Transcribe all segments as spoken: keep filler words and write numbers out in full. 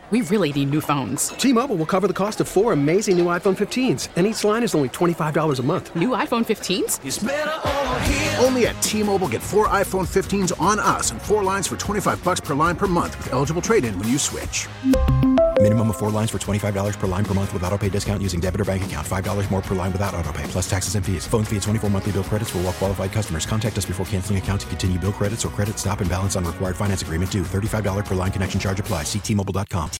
we really need new phones. T-Mobile will cover the cost of four amazing new iPhone fifteens, and each line is only twenty-five dollars a month. New iPhone fifteens? It's better over here. Only at T-Mobile, get four iPhone fifteens on us and four lines for twenty-five dollars per line per month with eligible trade-in when you switch. Minimum of four lines for twenty-five dollars per line per month with autopay discount using debit or bank account. five dollars more per line without autopay, plus taxes and fees. Phone fee at twenty-four monthly bill credits for well-qualified customers. Contact us before canceling account to continue bill credits or credit stop and balance on required finance agreement due. thirty-five dollars per line connection charge applies. See T Mobile dot com.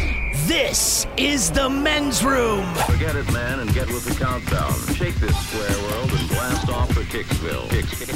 This is the men's room. Forget it, man, and get with the countdown. Shake this square world and blast off for Kicksville.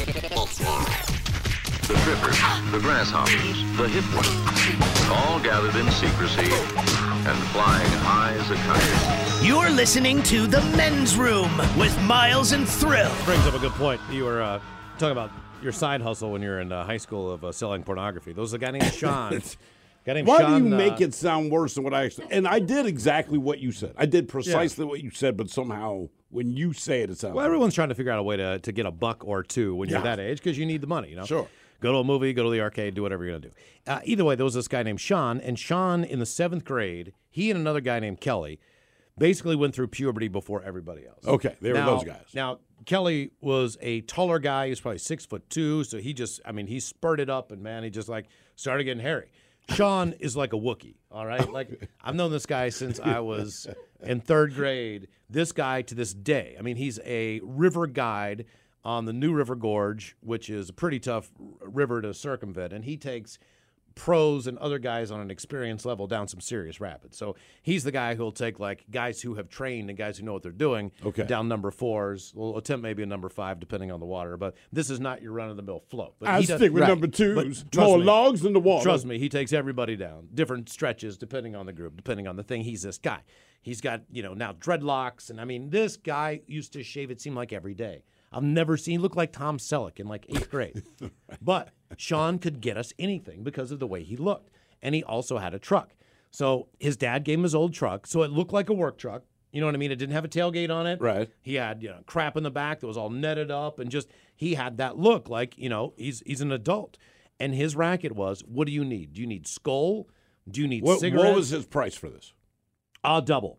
Kicks. The trippers, the grasshoppers, the hip ones, all gathered in secrecy and flying high as a kite. You're listening to the men's room with Miles and Thrill. Brings up a good point. You were uh, talking about your side hustle when you were in uh, high school of uh, selling pornography. There was a guy named Sean. guy named Why Sean, do you make uh, it sound worse than what I actually? And I did exactly what you said. I did precisely yeah. what you said, but somehow when you say it, it sounds. Well, everyone's trying to figure out a way to to get a buck or two when yeah. you're that age because you need the money. You know. Sure. Go to a movie, go to the arcade, do whatever you're going to do. Uh, either way, there was this guy named Sean, and Sean in the seventh grade, he and another guy named Kelly basically went through puberty before everybody else. Okay, they were now, those guys. Now, Kelly was a taller guy. He was probably six foot two, so he just, I mean, he spurted up, and man, he just like started getting hairy. Sean is like a Wookiee, all right? Like, I've known this guy since I was in third grade. This guy to this day, I mean, he's a river guide on the New River Gorge, which is a pretty tough river to circumvent, and he takes pros and other guys on an experience level down some serious rapids. So he's the guy who'll take like guys who have trained and guys who know what they're doing okay. down number fours. We'll attempt maybe a number five depending on the water, but this is not your run-of-the-mill float. But I he stick does, with right. number twos, But more me, logs than the water. Trust me, he takes everybody down. Different stretches depending on the group, depending on the thing. He's this guy. He's got, you know, now dreadlocks, and I mean, this guy used to shave, it seemed like every day. I've never seen, he looked like Tom Selleck in like eighth grade. But Sean could get us anything because of the way he looked. And he also had a truck. So his dad gave him his old truck. So it looked like a work truck. You know what I mean? It didn't have a tailgate on it. Right. He had, you know, crap in the back that was all netted up and just, he had that look like, you know, he's he's an adult. And his racket was, what do you need? Do you need Skull? Do you need what, cigarettes? What was his price for this? I'll double.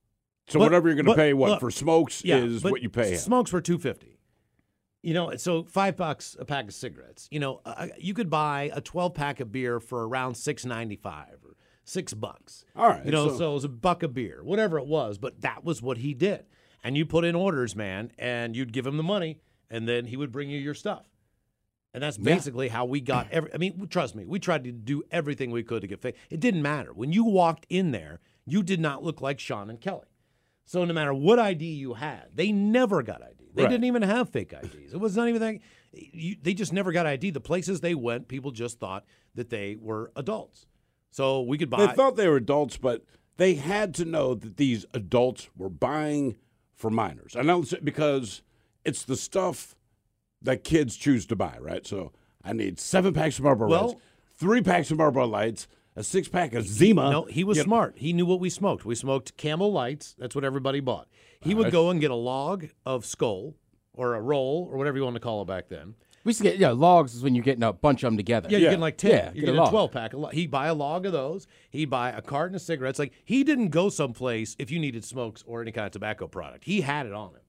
So but, whatever you're going to pay, what, look, for smokes yeah, is what you pay him. Smokes were two hundred fifty dollars. You know, so five bucks a pack of cigarettes. You know, uh, you could buy a twelve pack of beer for around six ninety-five or six bucks. All right. You know, so, so it was a buck of beer, whatever it was. But that was what he did. And you put in orders, man, and you'd give him the money, and then he would bring you your stuff. And that's basically yeah. how we got every. I mean, trust me, we tried to do everything we could to get fake. It didn't matter. When you walked in there, you did not look like Sean and Kelly. So no matter what I D you had, they never got I D. They right. didn't even have fake I Ds. It was not even that. You, they just never got I D. The places they went, people just thought that they were adults. So we could buy. They thought they were adults, but they had to know that these adults were buying for minors. I know because it's the stuff that kids choose to buy, right? So I need seven packs of Marlboro well, Reds, three packs of Marlboro Lights, a six pack of Zima. No, he was you smart. Know. He knew what we smoked. We smoked Camel Lights. That's what everybody bought. He All would right. go and get a log of Skull or a roll or whatever you want to call it back then. We used to get, yeah, logs is when you're getting a bunch of them together. Yeah, you're Yeah. getting like ten. Yeah, you're get getting a a log. twelve pack. He'd buy a log of those. He'd buy a carton of cigarettes. Like, he didn't go someplace if you needed smokes or any kind of tobacco product. He had it on him.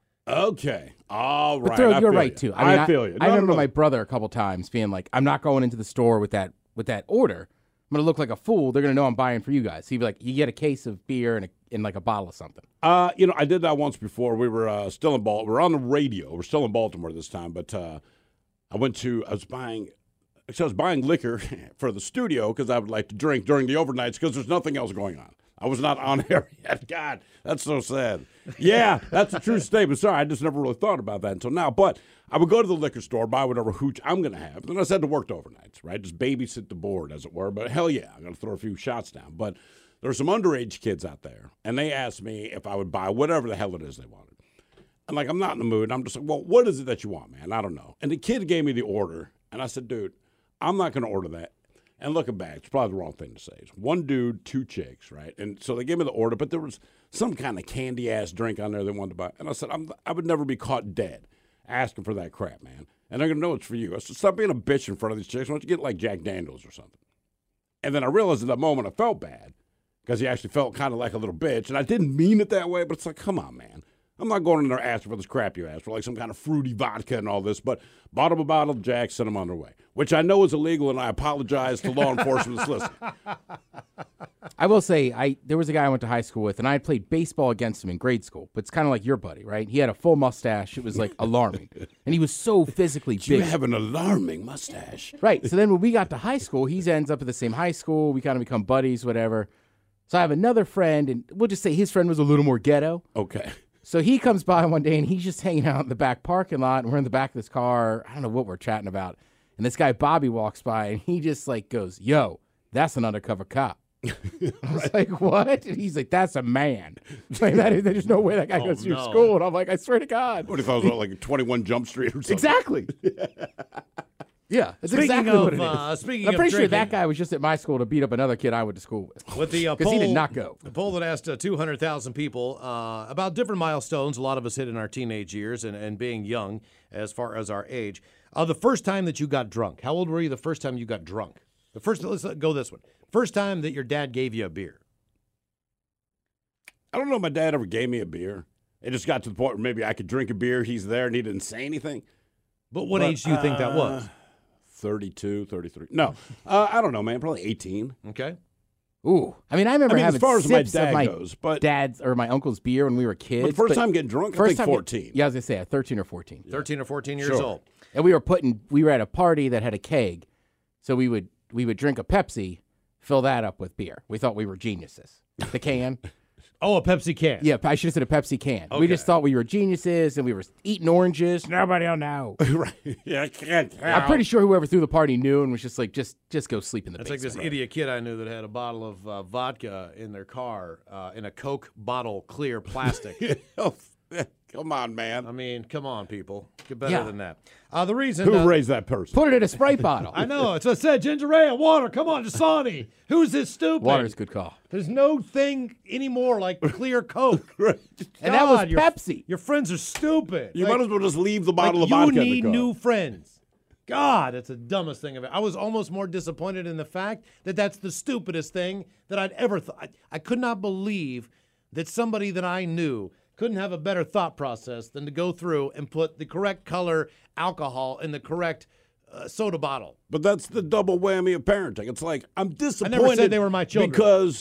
Okay. All right. But Thurl, I you're feel right, you. too. I, mean, I feel you. I, No, I remember no, no. my brother a couple times being like, I'm not going into the store with that with that order. I'm going to look like a fool. They're going to know I'm buying for you guys. He'd be like, you get a case of beer and, a, and like a bottle of something. Uh, you know, I did that once before. We were uh, still in Baltimore. We were on the radio. We're still in Baltimore this time. But uh, I went to, I was buying, so I was buying liquor for the studio because I would like to drink during the overnights because there's nothing else going on. I was not on air yet. God, that's so sad. Yeah, that's a true statement. Sorry, I just never really thought about that until now. But I would go to the liquor store, buy whatever hooch I'm going to have. Then I said to work the overnights, right? Just babysit the board, as it were. But hell yeah, I'm going to throw a few shots down. But there were some underage kids out there, and they asked me if I would buy whatever the hell it is they wanted. And, like, I'm not in the mood. I'm just like, well, what is it that you want, man? I don't know. And the kid gave me the order, and I said, dude, I'm not going to order that. And looking back, it's probably the wrong thing to say. It's one dude, two chicks, right? And so they gave me the order, but there was some kind of candy-ass drink on there they wanted to buy. And I said, I'm, I would never be caught dead asking for that crap, man. And they're going to know it's for you. I said, stop being a bitch in front of these chicks. Why don't you get, like, Jack Daniels or something? And then I realized at that moment I felt bad because he actually felt kind of like a little bitch. And I didn't mean it that way, but it's like, come on, man. I'm not going in there asking for this crap you asked for, like some kind of fruity vodka and all this. But bought them a bottle of Jack, sent them on their way, which I know is illegal, and I apologize to law enforcement that's listening. I will say, I there was a guy I went to high school with, and I had played baseball against him in grade school. But it's kind of like your buddy, right? He had a full mustache. It was like alarming, and he was so physically big. You have an alarming mustache, right? So then when we got to high school, he ends up at the same high school. We kind of become buddies, whatever. So I have another friend, and we'll just say his friend was a little more ghetto. Okay. So he comes by one day, and he's just hanging out in the back parking lot, and we're in the back of this car. I don't know what we're chatting about. And this guy, Bobby, walks by, and he just, like, goes, yo, that's an undercover cop. I was like, what? And he's like, that's a man. Like, that is, there's no way that guy Oh, goes to your no. school. And I'm like, I swear to God. What if I was on, like, twenty-one Jump Street or something? Exactly. Yeah, that's Speaking exactly of, what it is. uh, speaking I'm of pretty sure that drinking- guy was just at my school to beat up another kid I went to school with. With the uh, Because poll, he did not go. The poll that asked uh, two hundred thousand people uh, about different milestones a lot of us hit in our teenage years and, and being young as far as our age. Uh, the first time that you got drunk. How old were you the first time you got drunk? The first, let's go this one. First time that your dad gave you a beer. I don't know if my dad ever gave me a beer. It just got to the point where maybe I could drink a beer, he's there, and he didn't say anything. But what age do you think that was? Uh, thirty-two, thirty-three. No, uh, I don't know, man. Probably eighteen. Okay. Ooh. I mean, I remember I mean, as having far as my sips dad of my goes, but- dad's or my uncle's beer when we were kids. But first time getting drunk, I first think time fourteen. Yeah, I was going to say, uh, thirteen or fourteen. thirteen or fourteen years Sure. old. And we were putting, we were at a party that had a keg. So we would, we would drink a Pepsi, fill that up with beer. We thought we were geniuses. The can. Oh, a Pepsi can. Yeah, I should have said a Pepsi can. We Okay. just thought we were geniuses and we were eating oranges. Nobody will know. Right. Yeah, I can't. I'm pretty sure whoever threw the party knew and was just like, just just go sleep in the That's like basement. this idiot kid I knew that had a bottle of uh, vodka in their car uh, in a Coke bottle, clear plastic. Come on, man. I mean, come on, people. Get better Yeah. than that. Uh, the reason Who uh, raised that person? Put it in a Sprite bottle. I know. It's what I said. Ginger ale, water. Come on, Dasani. Who's this stupid? Water's a good call. There's no thing anymore like clear Coke. And that was God, your- Pepsi. Your friends are stupid. You Like- might as well just leave the like, bottle of you vodka in the need car. new friends. God, that's the dumbest thing of it. I was almost more disappointed in the fact that that's the stupidest thing that I'd ever thought. I, I could not believe that somebody that I knew couldn't have a better thought process than to go through and put the correct color alcohol in the correct uh, soda bottle. But that's the double whammy of parenting. It's like, I'm disappointed. said they were my children. Because,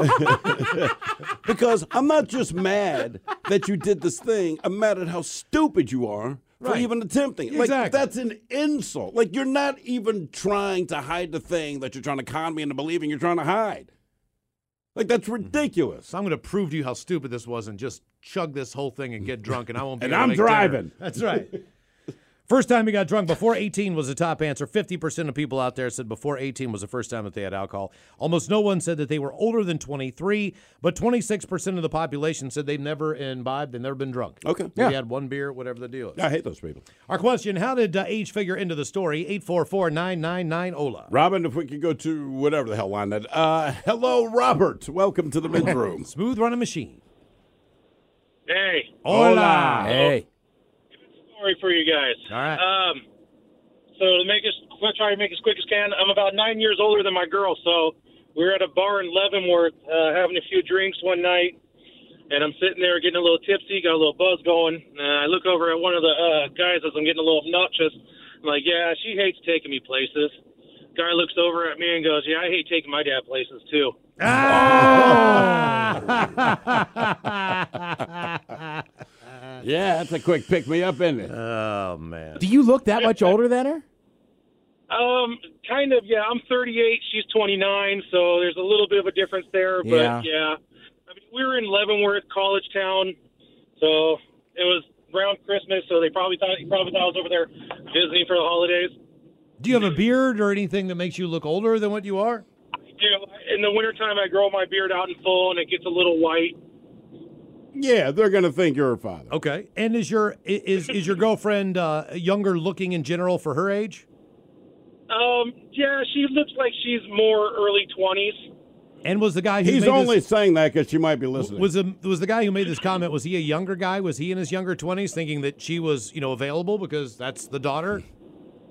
because I'm not just mad that you did this thing. I'm mad at how stupid you are for Right. even attempting it. Like, Exactly. that's an insult. Like, you're not even trying to hide the thing that you're trying to con me into believing you're trying to hide. Like, that's ridiculous. So I'm going to prove to you how stupid this was and just chug this whole thing and get drunk, and I won't be And able to I'm make dinner. driving. That's right. First time he got drunk before eighteen was the top answer. fifty percent of people out there said before eighteen was the first time that they had alcohol. Almost no one said that they were older than twenty-three, but twenty-six percent of the population said they've never imbibed, they've never been drunk. Okay. Maybe Yeah. had one beer, whatever the deal is. I hate those people. Our question, how did uh, age figure into the story? eight four four, nine nine nine, O L A. Robin, if we could go to whatever the hell line that. Uh, hello, Robert. Welcome to the men's room. Smooth running machine. Hey, Hola. Hey. story for you guys. All right. Um, so to make us, I'm gonna try to make as quick as can. I'm about nine years older than my girl, so we were at a bar in Leavenworth uh, having a few drinks one night, and I'm sitting there getting a little tipsy, got a little buzz going. Uh, I look over at one of the uh, guys as I'm getting a little obnoxious. I'm like, yeah, she hates taking me places. Guy looks over at me and goes, yeah, I hate taking my dad places too. Yeah, that's a quick pick me up, isn't it? Oh, man. Do you look that much older than her? Um, kind of, yeah. I'm thirty-eight. She's twenty-nine, so there's a little bit of a difference there. But Yeah. yeah, I mean, we were in Leavenworth, college town, so it was around Christmas. So they probably thought he probably thought I was over there visiting for the holidays. Do you have a beard or anything that makes you look older than what you are? You know, in the wintertime, I grow my beard out in full, and it gets a little white. Yeah, they're going to think you're her father. Okay. And is your is is your girlfriend uh, younger looking in general for her age? Um, yeah, she looks like she's more early twenties. And was the guy who He's made only this, saying that because she might be listening. was the was the guy who made this comment? Was he a younger guy? Was he in his younger twenties, thinking that she was you know available because that's the daughter?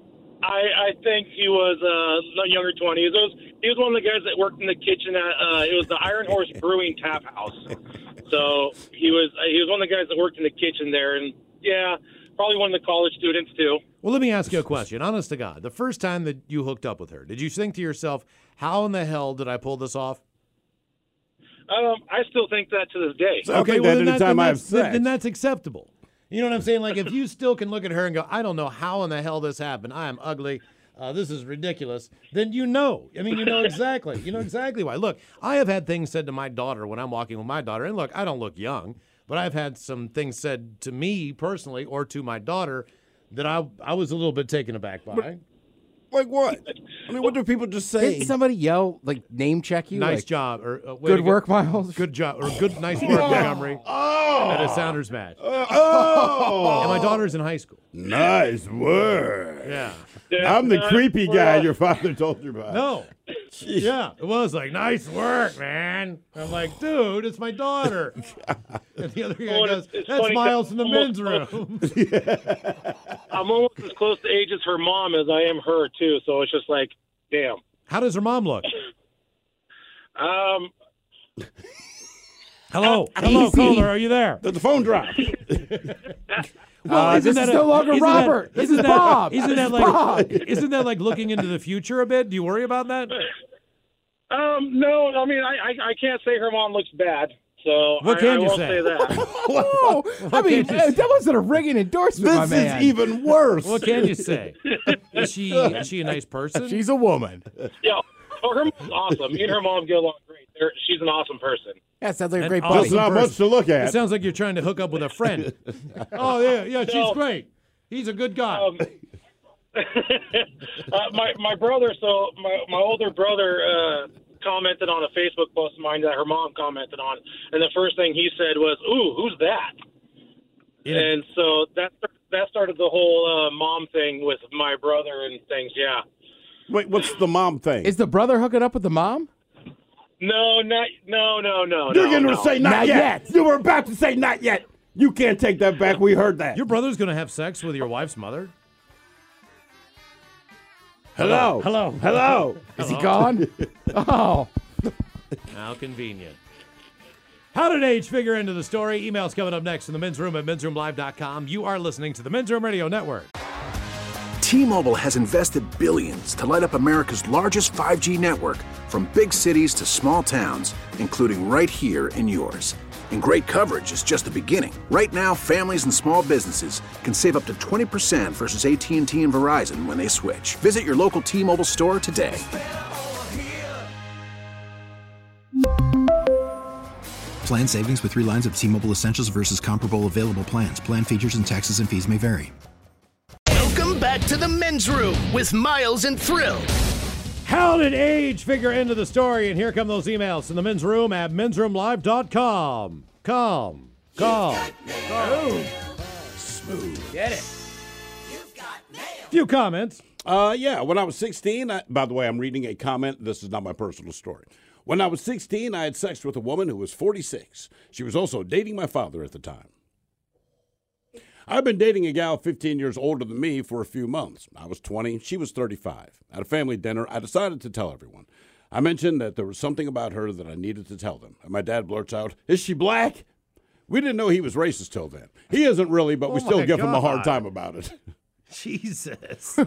I, I think he was uh, younger twenties. It was, he was one of the guys that worked in the kitchen at uh, it was the Iron Horse Brewing Tap House. So he was he was one of the guys that worked in the kitchen there, and yeah, probably one of the college students too. Well, let me ask you a question. Honest to God, the first time that you hooked up with her, did you think to yourself, how in the hell did I pull this off? Um, I still think that to this day. So okay, well, then, that, then, that's, then, then that's acceptable. You know what I'm saying? Like, if you still can look at her and go, I don't know how in the hell this happened. I am ugly. Uh, this is ridiculous. Then you know. I mean, you know exactly. You know exactly why. Look, I have had things said to my daughter when I'm walking with my daughter. And look, I don't look young, but I've had some things said to me personally or to my daughter that I I was a little bit taken aback by. But, like what? I mean, what do people just say? Did somebody yell, like, name check you? Nice like, job. Or uh, good work, go. Miles. Good job. Or good, nice work, Montgomery. Oh. At a Sounders match. Uh, oh. And my daughter's in high school. Nice work. Yeah. I'm the creepy guy your father told you about. No. Jeez. Yeah. It was like, nice work, man. I'm like, dude, it's my daughter. And the other guy well, goes, it's that's Miles in the men's close. room. Yeah. I'm almost as close to age as her mom as I am her, too. So it's just like, damn. How does her mom look? Um. Hello. Hello, caller. Are you there? Did the phone drop? Well, uh, this is a, no longer isn't Robert. That, this is that, Bob. Isn't this that is like? Bob. Isn't that like looking into the future a bit? Do you worry about that? Um. No. I mean, I, I I can't say her mom looks bad. So what I, can I you won't say? say that. Whoa. I mean, uh, that wasn't a ringing endorsement, This my man. is even worse. What can you say? Is she is she a nice person? She's a woman. Yeah. Oh, her mom's awesome. Me and her mom get along great. They're, she's an awesome person. Yeah, sounds like a An great awesome buddy. That's not much to look It at. sounds like you're trying to hook up with a friend. Oh yeah, yeah, she's No. great. He's a good guy. Um, uh, my my brother, so my my older brother uh, commented on a Facebook post of mine that her mom commented on, and the first thing he said was, "Ooh, who's that?" Yeah. And so that that started the whole uh, mom thing with my brother and things. Yeah. Wait, what's the mom thing? Is the brother hooking up with the mom? No, not no, no, no. You're no, going to no. say not, Not yet. yet. You were about to say not yet. You can't take that back. We heard that. Your brother's gonna have sex with your wife's mother? Hello. Hello. Hello. Is he gone? Oh. How convenient. How did age figure into the story? Emails coming up next in the men's room at men's room live dot com. You are listening to the Men's Room Radio Network. T-Mobile has invested billions to light up America's largest five G network, from big cities to small towns, including right here in yours. And great coverage is just the beginning. Right now, families and small businesses can save up to twenty percent versus A T and T and Verizon when they switch. Visit your local T-Mobile store today. Plan savings with three lines of T-Mobile Essentials versus comparable available plans. Plan features and taxes and fees may vary. Welcome back to the men's room with Miles and Thrill. How did age figure into the story? And here come those emails from the men's room at men's room live dot com. Come, come, come. Smooth. Get it. Few comments. Uh, yeah, when I was sixteen, I, by the way, I'm reading a comment. This is not my personal story. When I was sixteen, I had sex with a woman who was forty-six. She was also dating my father at the time. I've been dating a gal fifteen years older than me for a few months. I was twenty, she was thirty-five. At a family dinner, I decided to tell everyone. I mentioned that there was something about her that I needed to tell them. And my dad blurts out, "Is she black?" We didn't know he was racist till then. He isn't really, but Oh we still my give him a hard God. time about it. Jesus.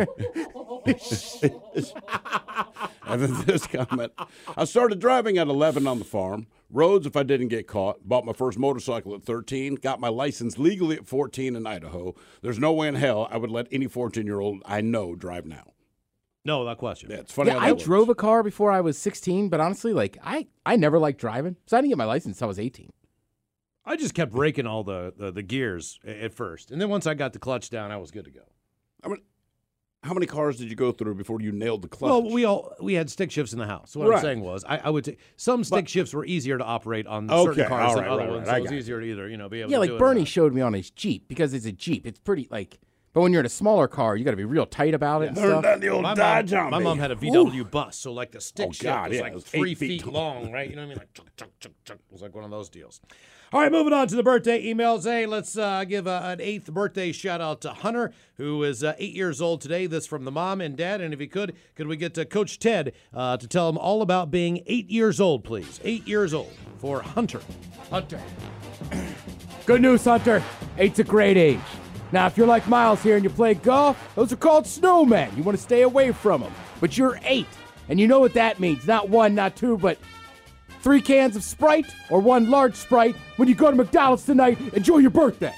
And then this comment. I started driving at eleven on the farm. Roads if I didn't get caught. Bought my first motorcycle at thirteen. Got my license legally at fourteen in Idaho. There's no way in hell I would let any fourteen-year-old I know drive now. No, that question. Yeah, it's funny Yeah, how that I works. drove a car before I was sixteen, but honestly, like I, I never liked driving, so I didn't get my license until I was eighteen. I just kept raking all the, the, the gears a- at first. And then once I got the clutch down, I was good to go. I mean, how many cars did you go through before you nailed the clutch? Well, we all we had stick shifts in the house. So what Right. I'm saying was, I, I would say some stick shifts were easier to operate on Okay, certain cars all than right, other right, ones. right. I So it was got easier to either, you know, be able Yeah, to like do it or Bernie not. showed me on his Jeep because it's a Jeep. It's pretty like But when you're in a smaller car, you got to be real tight about it and Learn stuff. that the old My Dodge mom, on my me. mom had a V W bus, so like the stick Oh, shift God, was yeah, like it was three eight feet feet long, right? You know what I mean? Like chuck, chuck, chuck, chuck. It was like one of those deals. All right, moving on to the birthday emails. Hey, let's uh, give uh, an eighth birthday shout out to Hunter, who is uh, eight years old today. This from the mom and dad. And if you could, could we get to Coach Ted uh, to tell him all about being eight years old, please? Eight years old for Hunter. Hunter. Good news, Hunter. Eight's a great age. Now, if you're like Miles here and you play golf, those are called snowmen. You want to stay away from them. But you're eight, and you know what that means. Not one, not two, but three cans of Sprite or one large Sprite when you go to McDonald's tonight. Enjoy your birthday.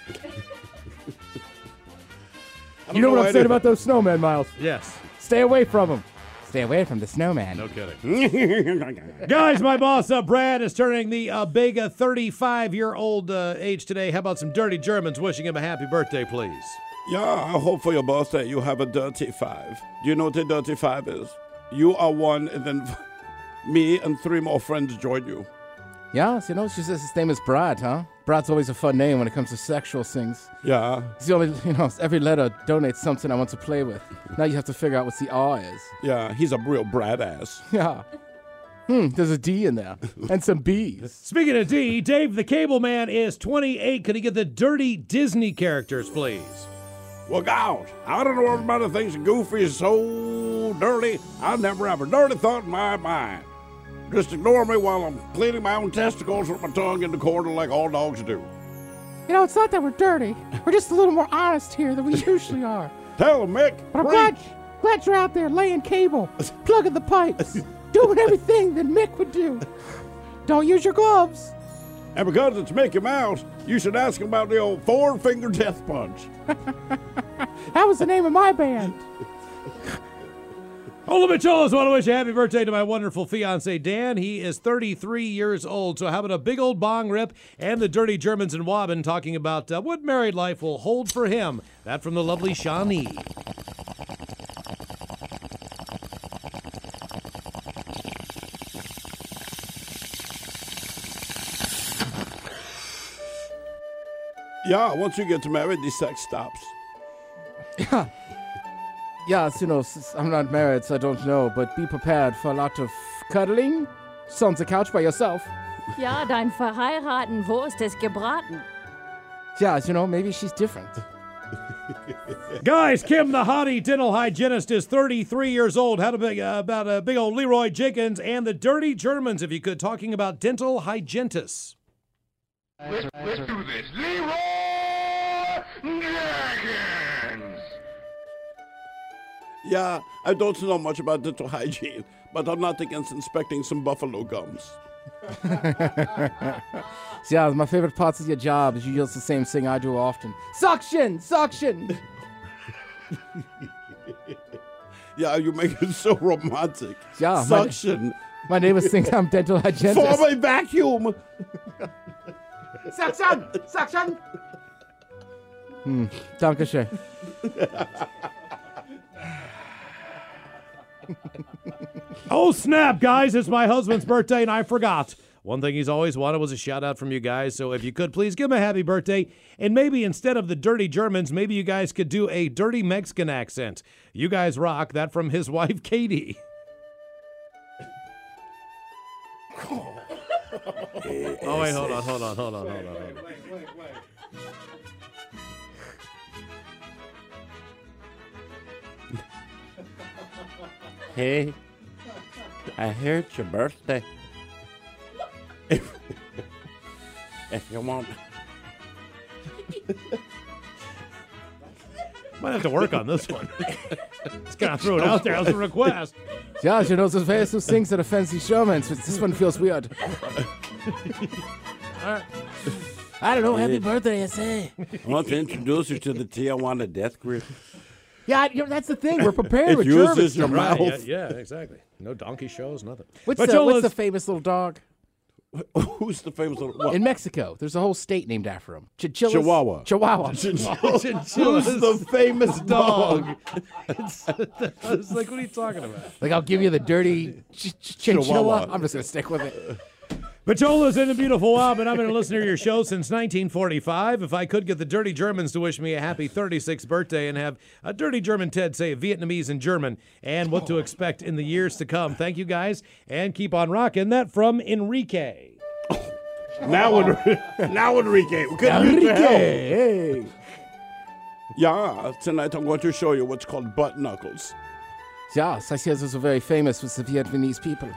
You know, know what I'm saying about those snowmen, Miles? Yes. Stay away from them. Stay away from the snowman. No kidding. Guys, my boss, uh, Brad, is turning the uh, big uh, thirty-five-year-old uh, age today. How about some dirty Germans wishing him a happy birthday, please? Yeah, I hope for your birthday you have a dirty five. Do you know what a dirty five is? You are one, and then me and three more friends join you. Yeah, so you know, she says his name is Brad, huh? Brad's always a fun name when it comes to sexual things. Yeah. It's the only, you know, every letter donates something I want to play with. Now you have to figure out what the R is. Yeah, he's a real Brad ass. Yeah. Hmm, there's a D in there. And some B's. Speaking of D, Dave the Cable Man is twenty-eight. Could he get the dirty Disney characters, please? Well, gosh, I don't know everybody thinks Goofy is so dirty. I never have a dirty thought in my mind. Just ignore me while I'm cleaning my own testicles with my tongue in the corner like all dogs do. You know, it's not that we're dirty. We're just a little more honest here than we usually are. Tell him, Mick. But I'm glad, glad you're out there laying cable, plugging the pipes, doing everything that Mick would do. Don't use your gloves. And because it's Mickey Mouse, you should ask him about the old four-finger death punch. That was the name of my band. Ola Micholas, want to wish a happy birthday to my wonderful fiance, Dan. He is thirty-three years old. So how about a big old bong rip and the dirty Germans in Waben talking about uh, what married life will hold for him. That from the lovely Shawnee. Yeah, once you get married, the sex stops. Yeah. Yeah, you know, I'm not married, so I don't know, but be prepared for a lot of cuddling. Sit on the couch by yourself. Ja, dein Verheiraten, wo ist es gebraten? Yeah, you know, maybe she's different. Guys, Kim the hottie dental hygienist is thirty-three years old. How big, uh, about a big old Leroy Jenkins and the dirty Germans, if you could, talking about dental hygienists. Let's, let's do this. Leroy Jenkins! Yeah, I don't know much about dental hygiene, but I'm not against inspecting some buffalo gums. Yeah, my favorite parts of your job is you use the same thing I do often. Suction! Suction! Yeah, you make it so romantic. Yeah, Suction. My, my neighbors think I'm dental hygienist. For my vacuum! Suction! Suction! Hmm, danke schön. Oh, snap, guys. It's my husband's birthday, and I forgot. One thing he's always wanted was a shout-out from you guys, so if you could, please give him a happy birthday. And maybe instead of the dirty Germans, maybe you guys could do a dirty Mexican accent. You guys rock. That from his wife, Katie. Oh, wait, hold on, hold on, hold on, hold on. Hold on. Wait, wait, wait, wait. Hey, I heard your birthday. If, if you want. Might have to work on this one. Just gotta throw it out there as a request. Yeah, you know, there's various those things that offend the Germans, but this one feels weird. All right. I don't know. Happy birthday, I say. I want to introduce you to the Tijuana Death Grip. Yeah, you know, that's the thing. We're prepared It with uses Germans. your Right, mouth. yeah, yeah, exactly. No donkey shows, nothing. What's, But the, Joel what's is- the famous little dog? Who's the famous little what? In Mexico, there's a whole state named after him. Chinchillas? Chihuahua. Chihuahua. Who's the famous dog? it's, it's like, what are you talking about? Like, I'll give you the dirty ch- ch- chinchilla. Chihuahua. I'm just going to stick with it. Patola's in the beautiful Wild, and I've been a listener to your show since nineteen forty-five. If I could get the Dirty Germans to wish me a happy thirty-sixth birthday and have a Dirty German Ted say Vietnamese and German and what to expect in the years to come. Thank you, guys, and keep on rocking. That from Enrique. Now, now Enrique. We couldn't use the help. Hey. Yeah, tonight I'm going to show you what's called butt knuckles. Yes, I see this is very famous with the Vietnamese people.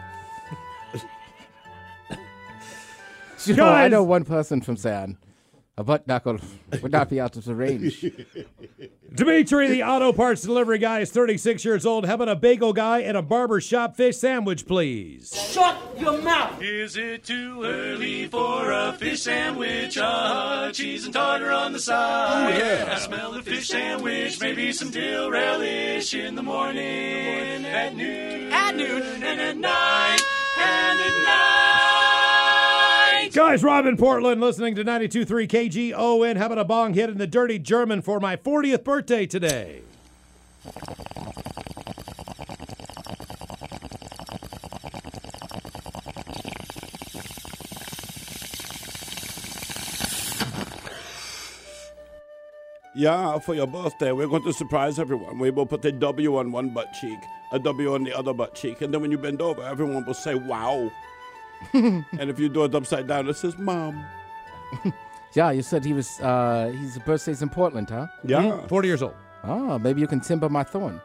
You know, I know one person from San. A butt knuckle would not be out of the range. Dimitri, the auto parts delivery guy, is thirty-six years old. How about a bagel guy and a barber shop fish sandwich, please? Shut your mouth! Is it too early for a fish sandwich? Uh, cheese and tartar on the side. Oh, yeah. I smell the fish sandwich, maybe some dill relish in the morning, at noon, at noon, and at night, and at night. Guys, Rob in Portland, listening to ninety-two point three K G O N. How about a bong hit in the Dirty German for my fortieth birthday today? Yeah, for your birthday, we're going to surprise everyone. We will put a W on one butt cheek, a W on the other butt cheek, and then when you bend over, everyone will say, wow. And if you do it upside down, it says, Mom. Yeah, you said he was, uh, his birthday's in Portland, huh? Yeah. Mm-hmm. forty years old. Oh, maybe you can timber my thorn.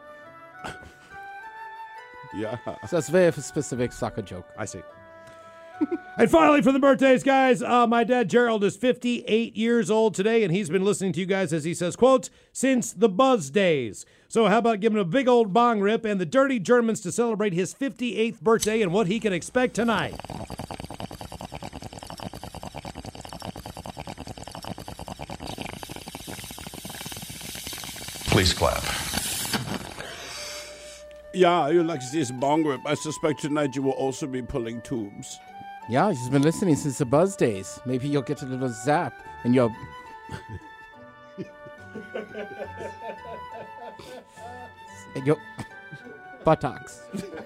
Yeah. So that's a very specific soccer joke. I see. And finally, for the birthdays, guys, uh, my dad, Gerald, is fifty-eight years old today, and he's been listening to you guys, as he says, quote, since the Buzz days. So how about giving him a big old bong rip and the Dirty Germans to celebrate his fifty-eighth birthday and what he can expect tonight? Please clap. Yeah, you like this bong rip. I suspect tonight you will also be pulling tubes. Yeah, she's been listening since the Buzz days. Maybe you'll get a little zap in your... in your buttocks.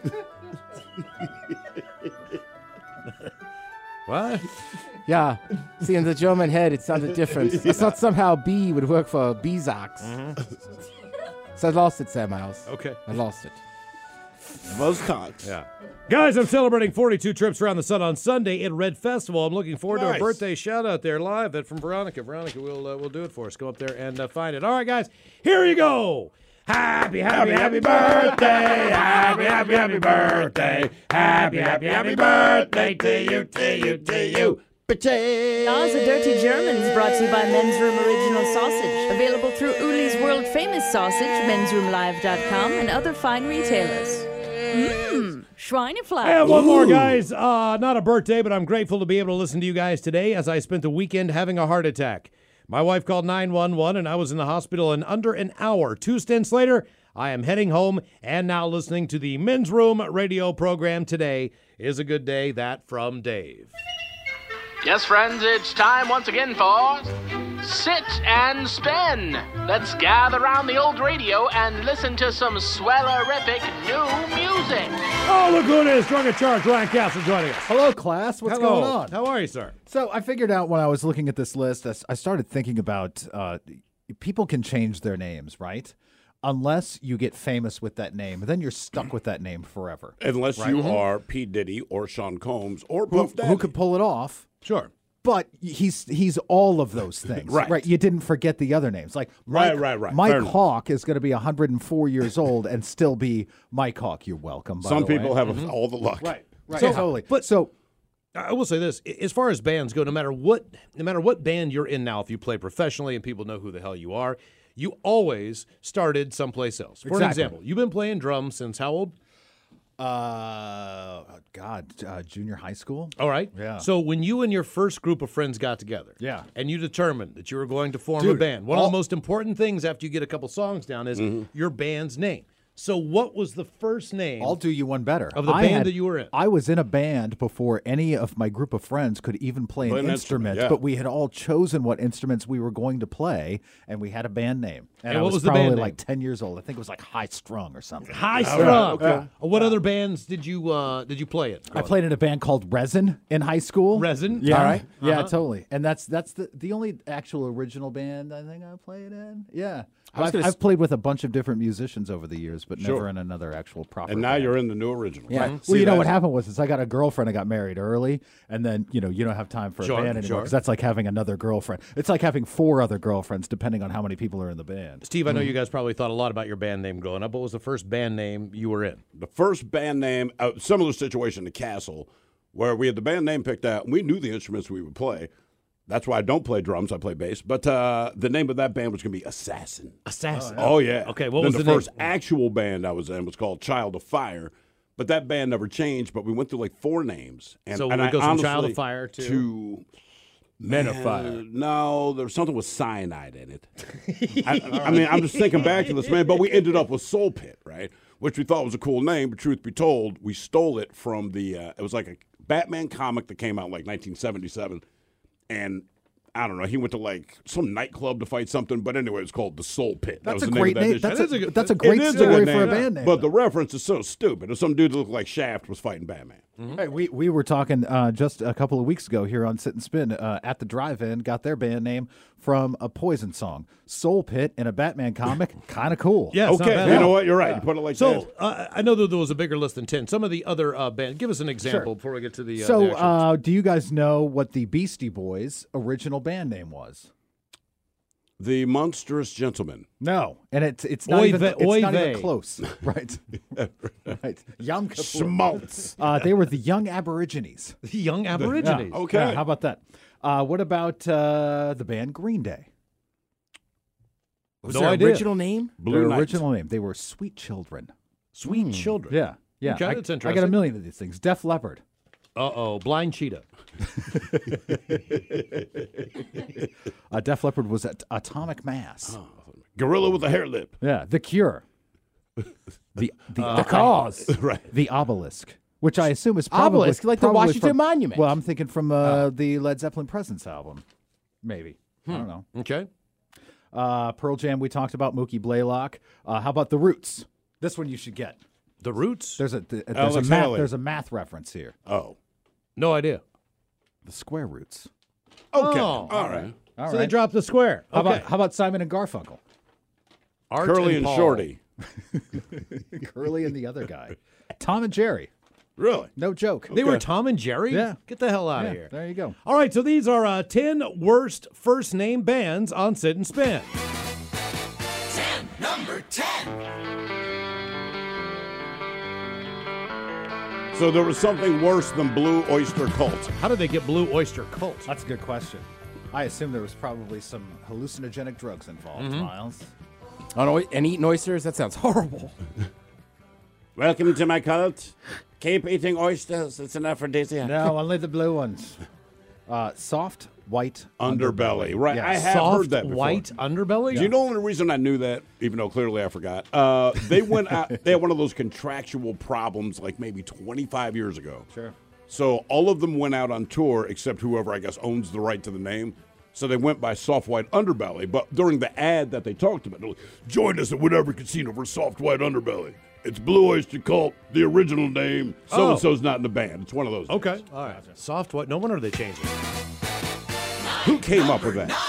What? Yeah. See, in the German head, it sounded different. I thought somehow B would work for Bezox. Mm-hmm. So I lost it, Sam Miles. Okay. I lost it. Buzzcocks. Yeah. Guys, I'm celebrating forty-two trips around the sun on Sunday at Red Festival. I'm looking forward Nice. to a birthday shout-out there live that from Veronica. Veronica will uh, will do it for us. Go up there and uh, find it. All right, guys, here you go. Happy, happy, happy birthday. Happy, happy, happy birthday. Happy, happy, happy birthday to you, to you, to you. Jaws of Dirty Germans brought to you by Men's Room Original Sausage. Available through Uli's World Famous Sausage, men's room live dot com, and other fine retailers. Mmm, Schweinefleisch. And one more, guys. Uh, not a birthday, but I'm grateful to be able to listen to you guys today as I spent the weekend having a heart attack. My wife called nine one one, and I was in the hospital in under an hour. Two stints later, I am heading home and now listening to the Men's Room radio program. Today is a good day. That from Dave. Yes, friends, it's time once again for Sit and Spin. Let's gather around the old radio and listen to some swellerific new music. Oh, look who it is. Drunk at Charge, Ryan Castle joining us. Hello, class. What's Hello. going on? How are you, sir? So I figured out when I was looking at this list, I s- I started thinking about uh, people can change their names, right? Unless you get famous with that name, then you're stuck with that name forever. Unless right? you are P. Diddy or Sean Combs or who, Puff Daddy. who could pull it off. Sure. But he's he's all of those things. Right. Right. You didn't forget the other names. Like Right, Mike, right, right. Mike Fair enough. Hawk is going to be one hundred four years old and still be Mike Hawk. You're welcome. By Some the people way. have all the luck. Right. Right. So- totally. but- so I will say this: as far as bands go, no matter what, no matter what band you're in now, if you play professionally and people know who the hell you are, you always started someplace else. For an Exactly. example, you've been playing drums since how old? Uh, God, uh, junior high school. All right. Yeah. So when you and your first group of friends got together, Yeah. and you determined that you were going to form a Dude, band, one of all- the most important things after you get a couple songs down is your band's name. So what was the first name? I'll do you one better. Of the I band had- that you were in. I was in a band before any of my group of friends could even play an, Play an instrument, instrument, yeah. but we had all chosen what instruments we were going to play, and we had a band name. And, And I what was, was the probably band name? like ten years old. I think it was like High Strung or something. High Strung. Okay. Uh, what other bands did you uh, did you play in? I played in a band called Resin in high school. Resin? Yeah. All right. Yeah, Uh-huh. totally. And that's that's the, the only actual original band I think I played in. Yeah. I was I've, gonna I've s- played with a bunch of different musicians over the years, but Sure. never in another actual proper And now band. you're in the new original. Yeah. Right. Well, See, you know what that's- happened was is I got a girlfriend. I got married early, and then you know you don't have time for Sure, a band anymore sure. because that's like having another girlfriend. It's like having four other girlfriends, depending on how many people are in the band. Steve, I know you guys probably thought a lot about your band name growing up. What was the first band name you were in? The first band name, a similar situation to Castle, where we had the band name picked out, and we knew the instruments we would play. That's why I don't play drums. I play bass. But uh, the name of that band was going to be Assassin. Assassin. Oh, yeah. Okay, what then was the, the name? first actual band I was in was called Child of Fire. But that band never changed, but we went through like four names. And, So and we I go from honestly, Child of Fire to- to Men of Man, Fire. No, there was something with cyanide in it. I, I mean, I'm just thinking back to this, man, but we ended up with Soul Pit, right? Which we thought was a cool name, but truth be told, we stole it from the, uh, it was like a Batman comic that came out in like nineteen seventy-seven. And I don't know, he went to like some nightclub to fight something, but anyway, it's called the Soul Pit. That That's was a the great name. name. Of that That's issue. a, that's a It great is story good for a name, band name. But the reference is so stupid. If some dude that looked like Shaft was fighting Batman. Hey, we, we were talking uh, just a couple of weeks ago here on Sit and Spin uh, at the drive-in, got their band name from a Poison song. Soul Pit in a Batman comic, kind of cool. Yeah, it's not Okay, bad you at know all. what? You're right. You put it like So that. uh, I know that there was a bigger list than ten. Some of the other uh, bands. Give us an example before we get to the. Uh, So, the actual- uh, do you guys know what the Beastie Boys' original band name was? The Monstrous Gentleman. No, and it's it's not Oy even vey- it's oy not even vey. close, right? right. Yom Kippur. Schmaltz. Uh, they were the Young Aborigines. the Young Aborigines. Yeah. Okay. Yeah, how about that? Uh, what about uh, the band Green Day? Was No their idea. original name? Blue Their Knight. original name. They were Sweet Children. Sweet Children. Yeah, yeah. Okay, I, that's I got a interesting. million of these things. Def Leppard. Uh oh, Blind Cheetah. Uh, Def Leppard was at Atomic Mass. Gorilla with a hair lip. Yeah, The Cure. The the, Uh, The Cause. Right. the Obelisk, which I assume is probably Obelisk, like the probably Washington from- Monument. Well, I'm thinking from uh, the Led Zeppelin Presence album, maybe. I don't know. Okay. Uh, Pearl Jam. We talked about Mookie Blaylock. Uh, how about the Roots? This one you should get. The Roots. There's a th- there's a Alex math Haley. there's a math reference here. Oh. No idea. The Square Roots. Okay. Oh, All right. All so right. they dropped the square. How Okay. about how about Simon and Garfunkel? Art Curly and Paul. Shorty. Curly and the other guy. Tom and Jerry. Really? No joke. They were Tom and Jerry? Yeah. Get the hell out Yeah, of here. there you go. All right, so these are uh, ten worst first name bands on Sit and Spin. ten, number ten. So there was something worse than Blue Oyster Cult. How did they get Blue Oyster Cult? That's a good question. I assume there was probably some hallucinogenic drugs involved, Mm-hmm. Miles. On oy- and eating oysters? That sounds horrible. Welcome to my cult. Keep eating oysters. It's an aphrodisiac. No, only the blue ones. Uh, soft white Underbelly. Right. Yes. I have Soft heard that before. white underbelly? Do you know the only reason I knew that, even though clearly I forgot? Uh, they went out, they had one of those contractual problems like maybe twenty-five years ago. Sure. So all of them went out on tour except whoever, I guess, owns the right to the name. So they went by Soft White Underbelly. But during the ad that they talked about, they're like, join us at whatever casino for Soft White Underbelly. It's Blue Oyster Cult, the original name. So-and-so's not in the band. It's one of those. Okay. All right. Soft white. No wonder they changed it. Who came up with that?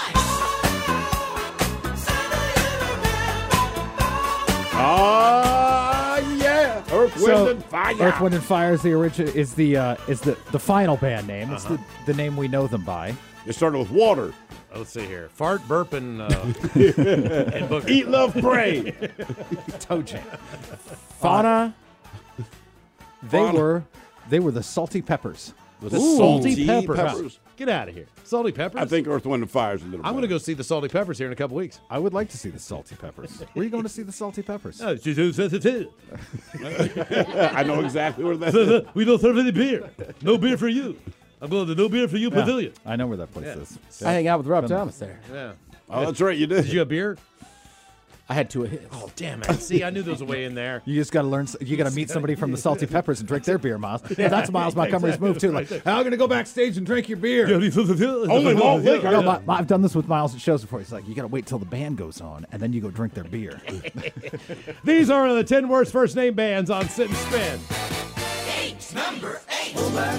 Ah, yeah. Earth, Wind, So, and Fire. Earth, Wind, and Fire is the origin is the uh, is the, the final band name. It's Uh-huh. the, the name we know them by. They started with water. Oh, let's see here. Fart, burp, and, uh, and booger. Eat, love, pray. Toe Jam. Fauna. They Fauna. were they were the Salty Peppers. The Ooh. Salty Salty Peppers. Peppers. Get out of here. Salty Peppers? I think Earth, Wind, and Fire is a little I'm going to go see the Salty Peppers here in a couple weeks. I would like to see the Salty Peppers. Where are you going to see the Salty Peppers? Oh, two, two, two, two, two. I know exactly where that is. We don't serve any beer. No beer for you. I'm going to the No Beer for You Yeah, Pavilion. I know where that place Yeah. is. I hang out with Rob Been there. Thomas there. Yeah. Oh, that's right, you did. Did you have beer? I had two hits. Oh, damn it. See, I knew there was a way in there. You just got to learn. You got to meet somebody from the Salty Peppers and drink their beer, Miles. That's Miles Montgomery's move too. Like, I'm going to go backstage and drink your beer. Only malt liquor. No, my, my, I've done this with Miles at shows before. He's like, you got to wait till the band goes on, and then you go drink their beer. These are the ten worst first name bands on Sit and Spin. Eight. Number eight.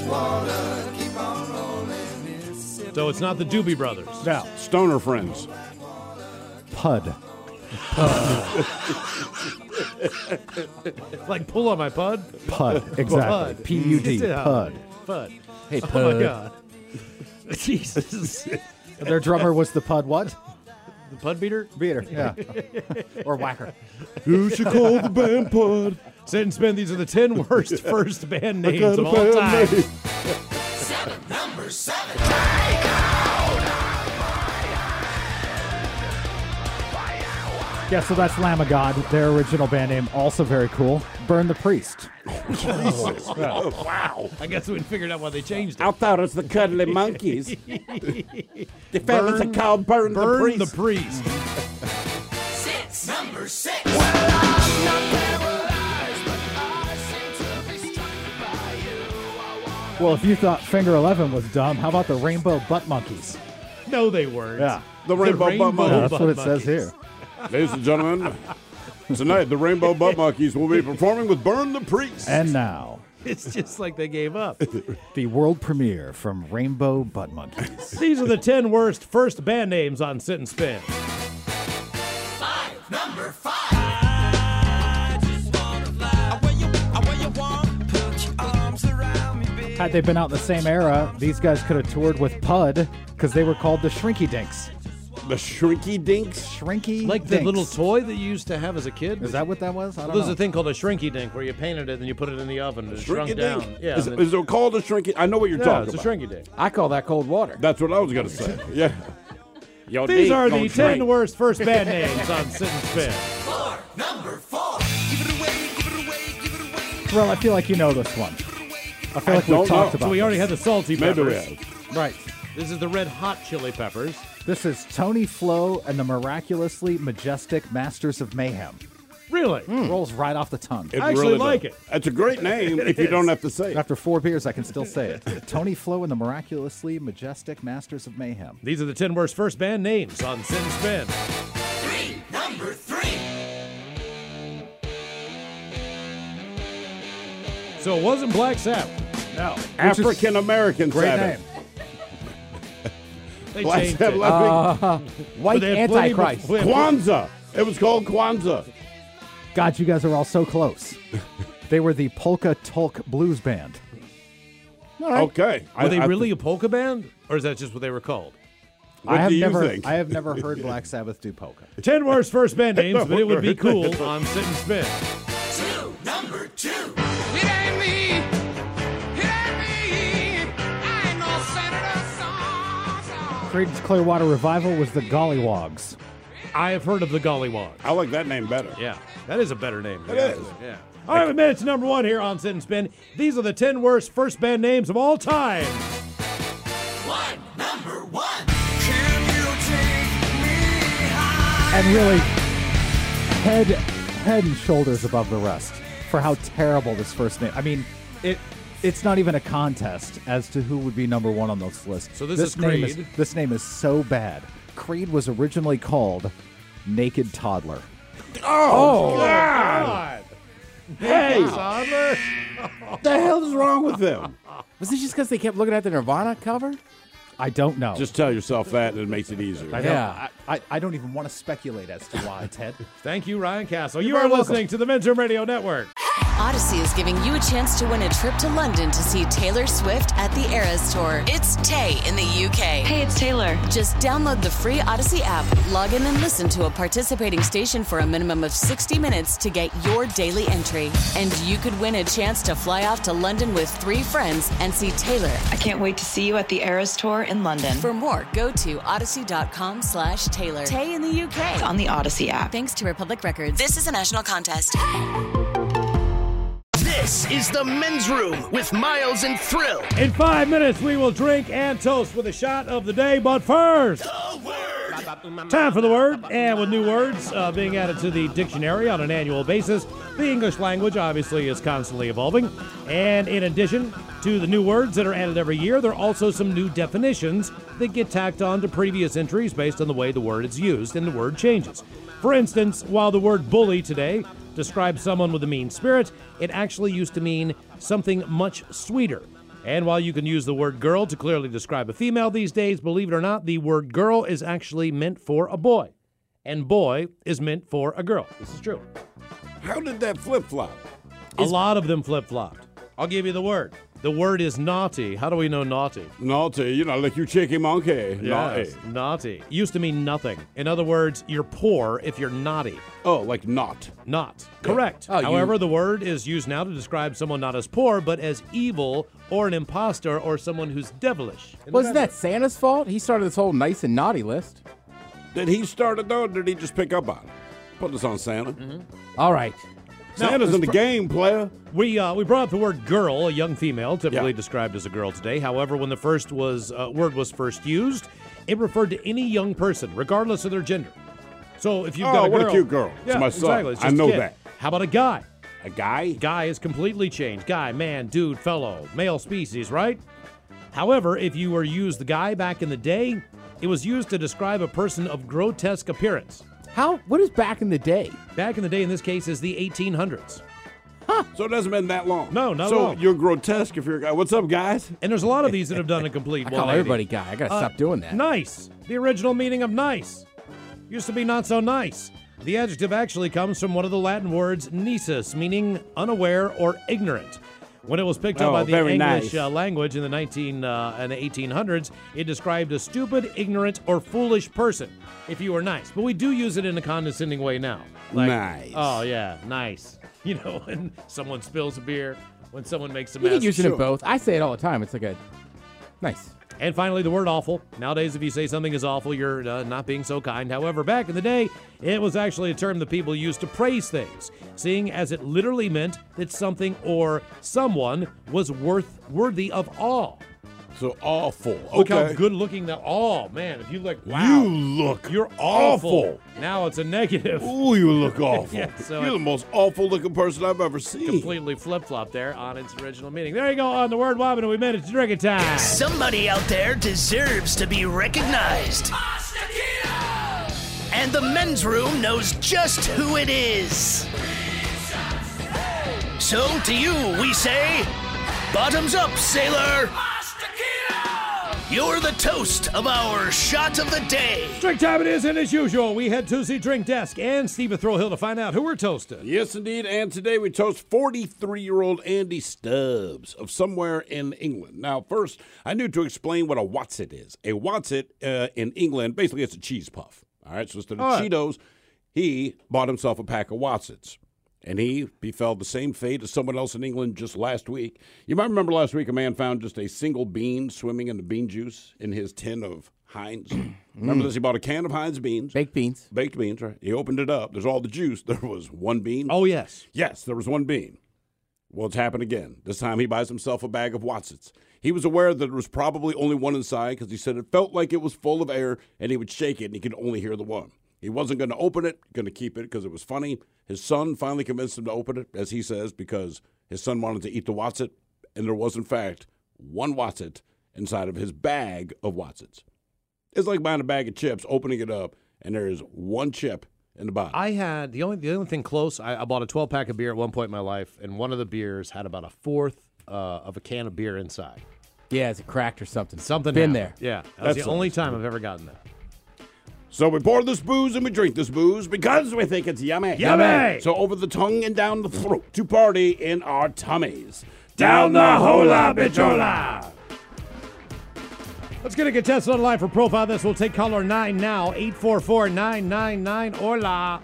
So it's not the Doobie Brothers. No. Stoner Friends. Pud. Like pull on my pud? Pud, exactly. Pud. P U D, Pud. Pud. Hey, Oh, Pud. my God. Jesus. Their drummer was the Pud what? The Pud Beater? Beater, yeah. Or Whacker. You should call the band Pud. Sit and Spin, these are the ten worst first band I names got of a all band time. name. Seven. Number seven. Yeah, so that's Lamb of God, their original band name, also very cool. Burn the Priest. Oh, wow. I guess we figured out why they changed it. I thought it was the Cuddly Monkeys. The fellas are called Burn, Burn the the Priest. Priest. Six. Number six. Well, if you thought Finger eleven was dumb, how about the Rainbow Butt Monkeys? No, they weren't. Yeah. The Rainbow Butt Monkeys. Yeah, that's Butt what it says Monkeys. here. Ladies and gentlemen, tonight the Rainbow Butt Monkeys will be performing with Burn the Priest. And now, It's just like they gave up. the world premiere from Rainbow Butt Monkeys. These are the ten worst first band names on Sit and Spin. Five. Number five. Had they been out in the same era, these guys could have toured with Pud because they were called the Shrinky Dinks. The Shrinky Dinks? Shrinky Like the Dinks. little toy that you used to have as a kid. Is that what that was? I don't There's know. a thing called a shrinky dink where you painted it and you put it in the oven and it shrunk Shrinky down. Dink? Yeah, Is, and then- is it called a Shrinky? I know what you're yeah, talking it's about. a shrinky dink. I call that cold water. That's what I was going to say. Yeah. Your These dink are the gonna ten shrink. worst first band names on Sit and Spin. Four. Number four. Give it away. Give it away. Give it away. Well, I feel like you know this one. I feel I like we've don't talked know. about So we already this. had the salty Maybe peppers. we have. Right. This is the red hot chili peppers. This is Tony Flo and the miraculously majestic Masters of Mayhem. Really? Rolls right off the tongue. It I actually really like does. it. It's a great name if you is. don't have to say it. After four beers, I can still say it. Tony Flo and the miraculously majestic Masters of Mayhem. These are the ten worst first band names on Sit and Spin. Three. Number three. So it wasn't Black Sabbath. No. African American Great Sabbath. name. They Black changed Sabbath, it. like Uh, white they had plenty Antichrist. before- Kwanzaa. It was called Kwanzaa. God, you guys are all so close. They were the Polka Tulk Blues Band. Okay. Were they I- I- really a polka band? Or is that just what they were called? What I have do you never, think? I have never heard Black Sabbath do polka. Ten worst first band names, No, but it would be right. cool on Sit and Spin. Two. Number two. It ain't me. It ain't me. I ain't no senator. Creedence Clearwater Revival was the Gollywogs. I have heard of the Gollywogs. I like that name better. Yeah, that is a better name. It is. Yeah. All right, we made it to number one here on Sit and Spin. These are the ten worst first band names of all time. One. Number one. And really, head head and shoulders above the rest for how terrible this first name. I mean, it it's not even a contest as to who would be number one on this list. So this is name is Creed. this name is so bad. Creed was originally called Naked Toddler. Oh, God. Hey, Toddler. what the hell is wrong with them? Was it just because they kept looking at the Nirvana cover? I don't know. Just tell yourself that and it makes it easier. I don't, Yeah. I, I, I don't even want to speculate as to why, Ted. Thank you, Ryan Castle. You You're are very welcome. listening to the Men's Room Radio Network. Odyssey is giving you a chance to win a trip to London to see Taylor Swift at the Eras Tour. It's Tay in the U K. Hey, it's Taylor. Just download the free Odyssey app, log in and listen to a participating station for a minimum of sixty minutes to get your daily entry. And you could win a chance to fly off to London with three friends and see Taylor. I can't wait to see you at the Eras Tour in London. For more, go to odyssey.com slash Taylor. Tay in the U K. It's on the Odyssey app. Thanks to Republic Records. This is a national contest. This is the Men's Room with Miles and Thrill. In five minutes, we will drink and toast with a shot of the day. But first, The word. Time for the word, and with new words uh, being added to the dictionary on an annual basis, the English language obviously is constantly evolving. And in addition to the new words that are added every year, there are also some new definitions that get tacked on to previous entries based on the way the word is used, and the word changes. For instance, while the word bully today describes someone with a mean spirit, it actually used to mean something much sweeter. And while you can use the word girl to clearly describe a female these days, believe it or not, the word girl is actually meant for a boy. And boy is meant for a girl. This is true. How did that flip-flop? A lot of them flip-flopped. I'll give you the word. The word is naughty. How do we know naughty? Naughty, you know, like you cheeky monkey. Yes, naughty. Naughty. Used to mean nothing. In other words, you're poor if you're naughty. Oh, like not. Not. Correct. Oh, However, you- the word is used now to describe someone not as poor, but as evil or an imposter or someone who's devilish. Wasn't that Santa's fault? He started this whole nice and naughty list. Did he start it, though, or did he just pick up on it? Put this on Santa. Mm-hmm. All right. Santa's in the game, player. We uh, we brought up the word girl, a young female, typically Yeah. described as a girl today. However, when the first was uh, word was first used, it referred to any young person, regardless of their gender. So if you've Oh, got a girl, what a cute girl. It's yeah, my son. exactly. It's I just a know kid. that. How about a guy? A guy? Guy is completely changed. Guy, man, dude, fellow, male species, right? However, if you were used the guy back in the day, it was used to describe a person of grotesque appearance. How? What is back in the day? Back in the day, in this case, is the eighteen hundreds. Huh. So it hasn't been that long. No, not so at all. you're grotesque if you're a guy. What's up, guys? And there's a lot of these that have done a complete I one call eighty. everybody guy. I gotta Uh, stop doing that. Nice. The original meaning of nice. Used to be not so nice. The adjective actually comes from one of the Latin words nisus, meaning unaware or ignorant. When it was picked up Oh, by the very English nice. uh, language in the nineteen uh, and eighteen hundreds, it described a stupid, ignorant, or foolish person if you were nice. But we do use it in a condescending way now. Like, Nice. Oh, yeah, nice. You know, when someone spills a beer, when someone makes a You mess. can use it in both. I say it all the time. It's like a nice. And finally, the word awful. Nowadays, if you say something is awful, you're uh, not being so kind. However, back in the day, it was actually a term that people used to praise things, seeing as it literally meant that something or someone was worth worthy of awe. So awful. Look okay. how good looking that. Oh, man, if you look, wow. You look You're awful. awful. Now it's a negative. Ooh, you look awful. Yeah, so You're it- the most awful looking person I've ever seen. Completely flip-flop there on its original meaning. There you go on the word wobbin', and we made it to drinking time. Somebody out there deserves to be recognized. And the men's room knows just who it is. So to you, we say, bottoms up, sailor. You're the toast of our shot of the day. Drink time it is, and as usual, we head to the drink desk and Stephen Throwhill to find out who we're toasting. Yes, indeed. And today we toast forty-three-year-old Andy Stubbs of somewhere in England. Now, first, I need to explain what a Wotsit is. A Wotsit uh, in England, basically it's a cheese puff. All right, so instead of All right. Cheetos, he bought himself a pack of Wotsits. And he befell the same fate as someone else in England just last week. You might remember last week a man found just a single bean swimming in the bean juice in his tin of Heinz. Remember this? He bought a can of Heinz beans. Baked beans. Baked beans, right? He opened it up. There's all the juice. There was one bean. Oh, yes. Yes, there was one bean. Well, it's happened again. This time he buys himself a bag of Wotsits. He was aware that there was probably only one inside because he said it felt like it was full of air and he would shake it and he could only hear the one. He wasn't going to open it, going to keep it because it was funny. His son finally convinced him to open it, as he says, because his son wanted to eat the Wotsit, and there was, in fact, one Wotsit inside of his bag of Wotsits. It's like buying a bag of chips, opening it up, and there is one chip in the bottom. I had the only the only thing close. I, I bought a twelve pack of beer at one point in my life, and one of the beers had about a fourth uh, of a can of beer inside. Yeah, it's a cracked or something. Something Been happened. there. Yeah, that was That's the only nice. time I've ever gotten that. So we pour this booze and we drink this booze because we think it's yummy. Yummy! So over the tongue and down the throat to party in our tummies. Down the hola bichola. Let's get a contestant on the line for profile. This will take caller nine now. eight four four, nine nine nine, hola.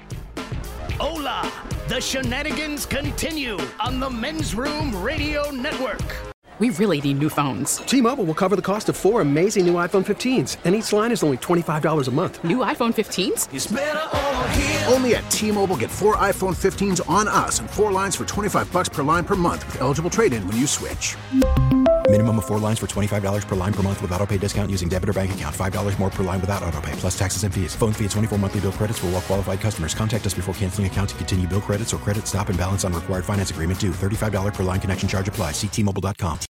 Hola! The shenanigans continue on the Men's Room Radio Network. We really need new phones. T-Mobile will cover the cost of four amazing new iPhone fifteens, and each line is only twenty-five dollars a month. New iPhone fifteens? It's better over here. Only at T-Mobile, get four iPhone fifteens on us and four lines for twenty-five bucks per line per month with eligible trade-in when you switch. Minimum of four lines for twenty-five dollars per line per month with autopay discount using debit or bank account. five dollars more per line without autopay, plus taxes and fees. Phone fee at twenty-four monthly bill credits for well qualified customers. Contact us before canceling account to continue bill credits or credit stop and balance on required finance agreement due. thirty-five dollars per line connection charge applies. See T Mobile dot com.